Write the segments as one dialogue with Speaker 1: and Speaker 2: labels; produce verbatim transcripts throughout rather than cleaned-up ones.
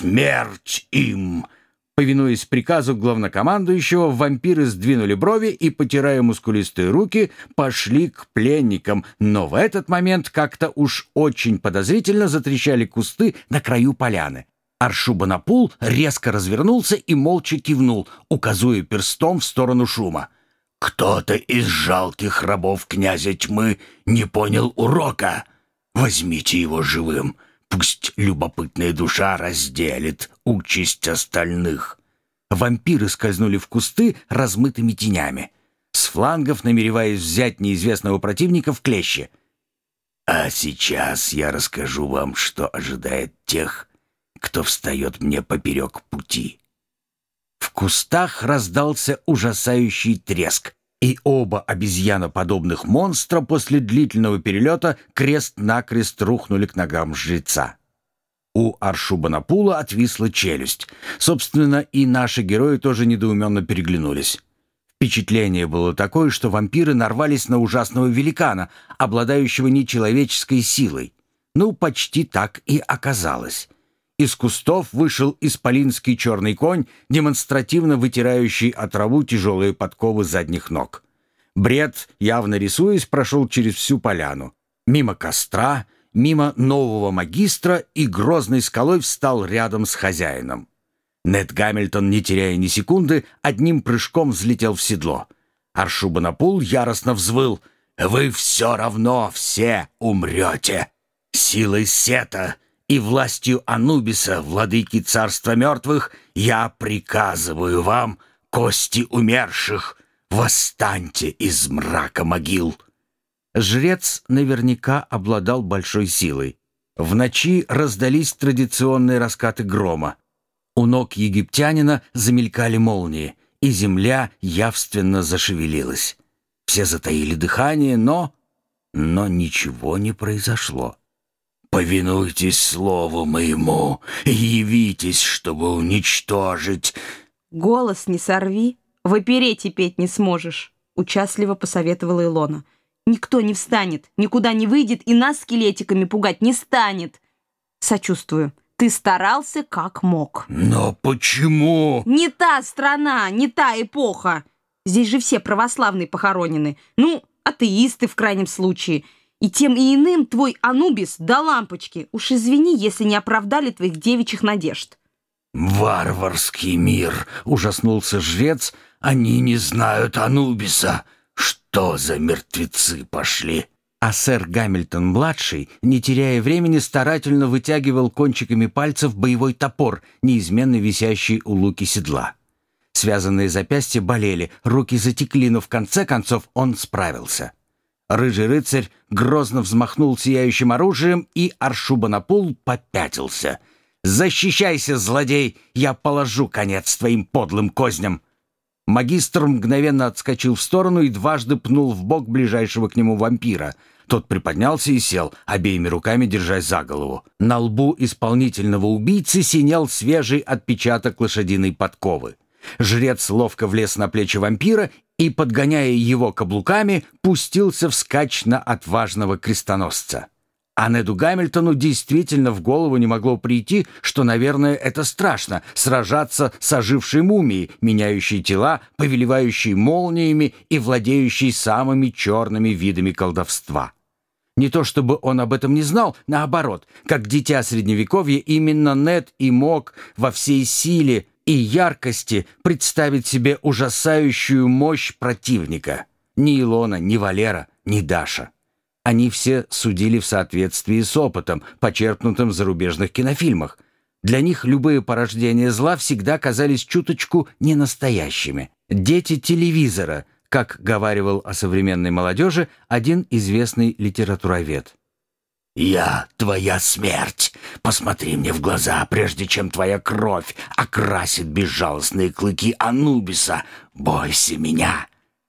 Speaker 1: Смерть им!» Повинуясь приказу главнокомандующего, вампиры сдвинули брови и, потирая мускулистые руки, пошли к пленникам, но в этот момент как-то уж очень подозрительно затрещали кусты на краю поляны. Аршубанапул резко развернулся и молча кивнул, указывая перстом в сторону шума. «Кто-то из жалких рабов князя тьмы не понял урока. Возьмите его живым. Пусть любопытная душа разделит участь остальных». Вампиры скользнули в кусты размытыми тенями, с флангов намереваясь взять неизвестного противника в клещи. «А сейчас я расскажу вам, что ожидает тех, кто встает мне поперек пути». В кустах раздался ужасающий треск, и оба обезьяноподобных монстра после длительного перелета крест-накрест рухнули к ногам жреца. У Аршубанапула отвисла челюсть. Собственно, и наши герои тоже недоуменно переглянулись. Впечатление было такое, что вампиры нарвались на ужасного великана, обладающего нечеловеческой силой. Ну, почти так и оказалось. Из кустов вышел исполинский черный конь, демонстративно вытирающий от траву тяжелые подковы задних ног. Бред, явно рисуясь, прошел через всю поляну. Мимо костра, мимо нового магистра и грозной скалой встал рядом с хозяином. Нед Гамильтон, не теряя ни секунды, одним прыжком взлетел в седло. Аршубанапул яростно взвыл: «Вы все равно все умрете! Силой Сета и властью Анубиса, владыки царства мертвых, я приказываю вам, кости умерших, восстаньте из мрака могил». Жрец наверняка обладал большой силой. В ночи раздались традиционные раскаты грома. У ног египтянина замелькали молнии, и земля явственно зашевелилась. Все затаили дыхание, но... но ничего не произошло. «Повинуйтесь слову моему и явитесь, чтобы уничтожить...»
Speaker 2: «Голос не сорви, в оперете петь не сможешь», — участливо посоветовала Илона. «Никто не встанет, никуда не выйдет и нас скелетиками пугать не станет». «Сочувствую. Ты старался как мог».
Speaker 1: «Но почему?»
Speaker 2: «Не та страна, не та эпоха. Здесь же все православные похоронены. Ну, атеисты в крайнем случае. И тем и иным твой Анубис до лампочки. Уж извини, если не оправдали твоих девичьих надежд».
Speaker 1: «Варварский мир!» — ужаснулся жрец. «Они не знают Анубиса. Что за мертвецы пошли?» А сэр Гамильтон-младший, не теряя времени, старательно вытягивал кончиками пальцев боевой топор, неизменно висящий у луки седла. Связанные запястья болели, руки затекли, но в конце концов он справился. Рыжий рыцарь грозно взмахнул сияющим оружием, и Аршубанапул попятился. «Защищайся, злодей! Я положу конец твоим подлым козням!» Магистр мгновенно отскочил в сторону и дважды пнул в бок ближайшего к нему вампира. Тот приподнялся и сел, обеими руками держась за голову. На лбу исполнительного убийцы синел свежий отпечаток лошадиной подковы. Жрец ловко влез на плечи вампира и, подгоняя его каблуками, пустился вскачь на отважного крестоносца. А Неду Гамильтону действительно в голову не могло прийти, что, наверное, это страшно — сражаться с ожившей мумией, меняющей тела, повелевающей молниями и владеющей самыми черными видами колдовства. Не то чтобы он об этом не знал, наоборот, как дитя Средневековья, именно Нед и мог во всей силе и яркости представить себе ужасающую мощь противника. Ни Илона, ни Валера, ни Даша. Они все судили в соответствии с опытом, почерпнутым в зарубежных кинофильмах. Для них любые порождения зла всегда казались чуточку ненастоящими. Дети телевизора, как говаривал о современной молодежи один известный литературовед. «Я твоя смерть. Посмотри мне в глаза, прежде чем твоя кровь окрасит безжалостные клыки Анубиса. Бойся меня».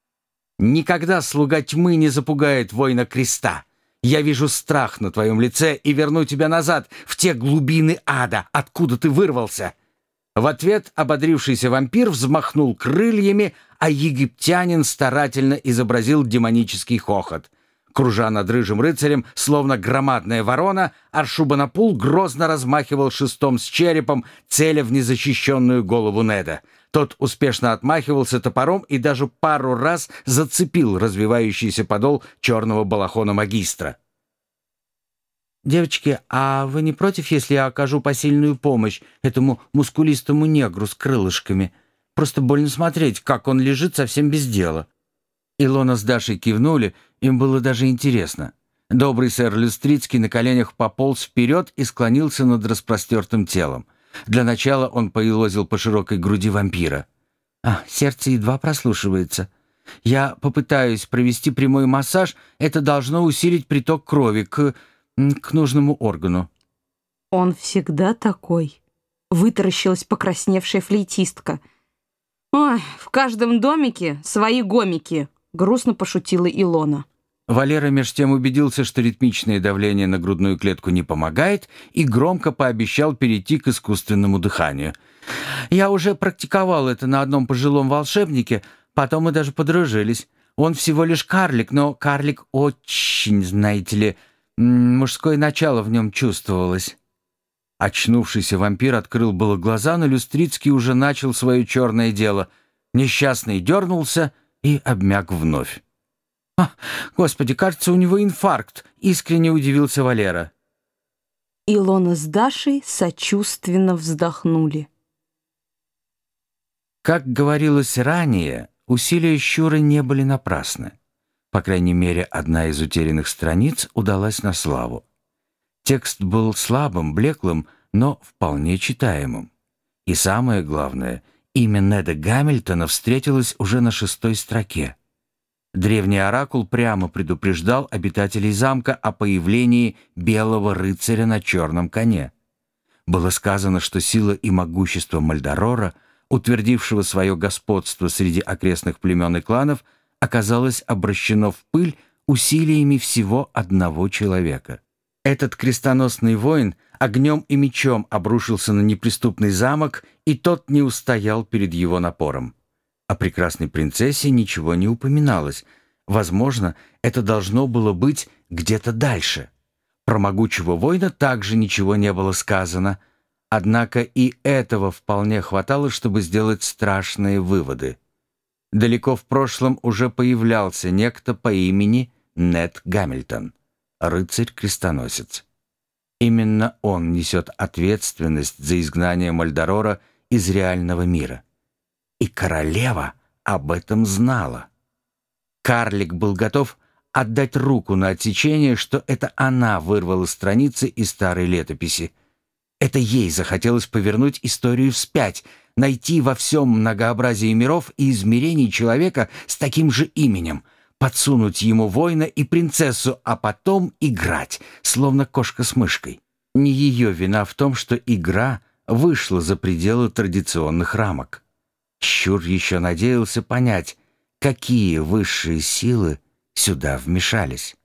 Speaker 1: Никогда слуга тьмы не запугает воина креста. Я вижу страх на твоем лице и верну тебя назад, в те глубины ада, откуда ты вырвался». В ответ ободрившийся вампир взмахнул крыльями, а египтянин старательно изобразил демонический хохот. Кружа над рыжим рыцарем, словно громадная ворона, Аршубанапул грозно размахивал шестом с черепом, целя в незащищенную голову Неда. Тот успешно отмахивался топором и даже пару раз зацепил развивающийся подол черного балахона магистра. «Девочки, а вы не против, если я окажу посильную помощь этому мускулистому негру с крылышками? Просто больно смотреть, как он лежит совсем без дела». Илона с Дашей кивнули, им было даже интересно. Добрый сэр Люстрицкий на коленях пополз вперед и склонился над распростертым телом. Для начала он поелозил по широкой груди вампира. «А, сердце едва прослушивается. Я попытаюсь провести прямой массаж, это должно усилить приток крови к... к нужному органу».
Speaker 2: «Он всегда такой», — вытаращилась покрасневшая флейтистка. «Ой, в каждом домике свои гомики», — грустно пошутила Илона.
Speaker 1: Валера меж тем убедился, что ритмичное давление на грудную клетку не помогает, и громко пообещал перейти к искусственному дыханию. «Я уже практиковал это на одном пожилом волшебнике, потом мы даже подружились. Он всего лишь карлик, но карлик очень, знаете ли, мужское начало в нем чувствовалось». Очнувшийся вампир открыл было глаза, но Люстрицкий уже начал свое черное дело. Несчастный дернулся и обмяк вновь. «А, Господи, кажется, у него инфаркт!» — искренне удивился Валера.
Speaker 2: Илона с Дашей сочувственно вздохнули.
Speaker 1: Как говорилось ранее, усилия Щуры не были напрасны. По крайней мере, одна из утерянных страниц удалась на славу. Текст был слабым, блеклым, но вполне читаемым. И самое главное, имя Неда Гамильтона встретилось уже на шестой строке. Древний оракул прямо предупреждал обитателей замка о появлении белого рыцаря на черном коне. Было сказано, что сила и могущество Мальдорора, утвердившего свое господство среди окрестных племен и кланов, оказалось обращено в пыль усилиями всего одного человека. Этот крестоносный воин огнем и мечом обрушился на неприступный замок, и тот не устоял перед его напором. О прекрасной принцессе ничего не упоминалось. Возможно, это должно было быть где-то дальше. Про могучего воина также ничего не было сказано. Однако и этого вполне хватало, чтобы сделать страшные выводы. Далеко в прошлом уже появлялся некто по имени Нед Гамильтон, рыцарь-крестоносец. Именно он несет ответственность за изгнание Мальдорора из реального мира. И королева об этом знала. Карлик был готов отдать руку на отсечение, что это она вырвала страницы из старой летописи. Это ей захотелось повернуть историю вспять, найти во всем многообразии миров и измерений человека с таким же именем, подсунуть ему воина и принцессу, а потом играть, словно кошка с мышкой. Не ее вина в том, что игра вышла за пределы традиционных рамок. Щур еще надеялся понять, какие высшие силы сюда вмешались.